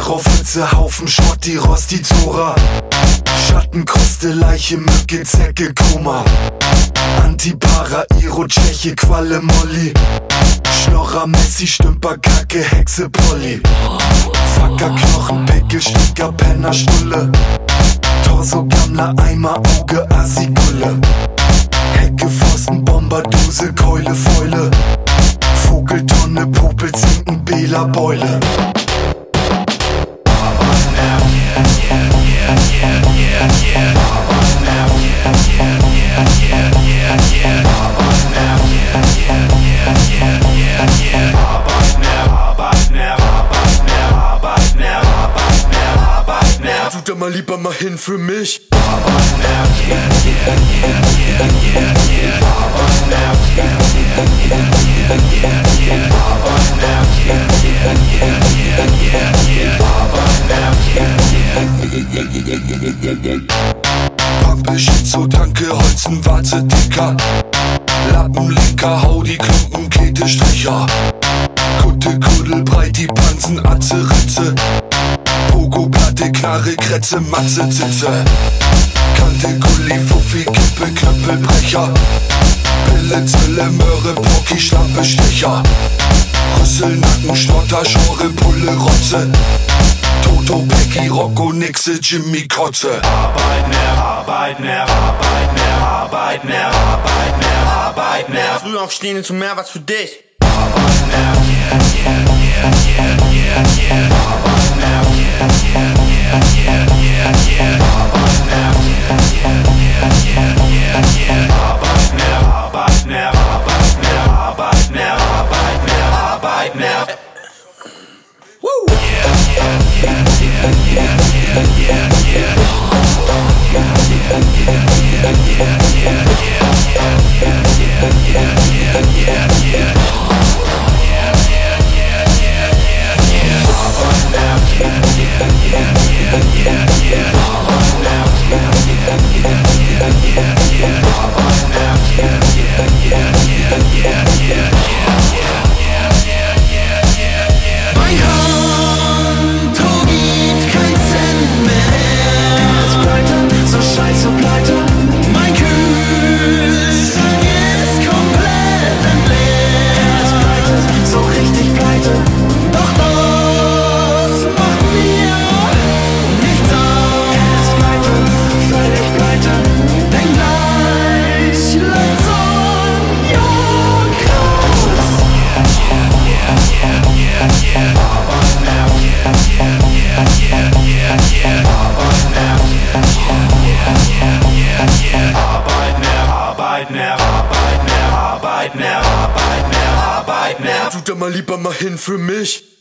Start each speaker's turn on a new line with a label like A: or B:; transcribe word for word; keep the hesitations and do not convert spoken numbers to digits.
A: Penner auf Hitze, Haufen Schrott, die Rostizora. Schattenkruste, Leiche, Mücke, Zecke, Koma. Antipara, Iro, Tscheche, Qualle, Molly. Schnorrer, Messi, Stümper, Kacke, Hexe, Polly. Facker, Knochen, Pickel, Sticker, Penner, Stulle. Torso, Gammler, Eimer, Auge, Assi, Gulle. Hecke, Pfosten, Bomber, Dose, Keule, Fäule. Vogeltonne, Popel, Zinken, Bela, Beule. Tut da mal lieber mal hin für mich. Pampe, Schizo, Tanke, Holzen, Warze, Dicker. Lappenlinker, hau die Klumpen, Kete, Stricher. Kutte, Kuddel, breit die Pansen, Atze, Ritze. Pogo, Platte, Knarre, Kretze, Matze, Zitze. Kante, Gulli, Fuffi, Kippe, Knüppel, Brecher. Pille, Zille, Möhre, Pocky, Schlampe, Stecher. Rüssel, Nacken, Schnotter, Schore, Pulle, Rotze. Toto, Becky, Rocco, Nixe, Jimmy, Kotze.
B: Arbeit mehr, Arbeit mehr, Arbeit mehr, Arbeit mehr, Arbeit mehr, Arbeit mehr.
C: Früh aufstehen ist mehr was für dich.
B: Arbeit mehr, yeah, yeah, yeah, yeah, yeah, yeah. Arbeit mehr, yeah, yeah, yeah, yeah, yeah, yeah. Arbeit mehr, yeah, yeah, yeah, yeah, yeah. Arbeit mehr, Arbeit mehr, Arbeit mehr, Arbeit mehr, Arbeit mehr, Arbeit mehr. Woo! Yeah, yeah, yeah, yeah, yeah, yeah, yeah, yeah. Yeah, yeah, yeah, yeah, yeah, yeah, yeah, yeah, yeah, yeah, yeah, yeah.
A: Tut da mal lieber mal hin für mich.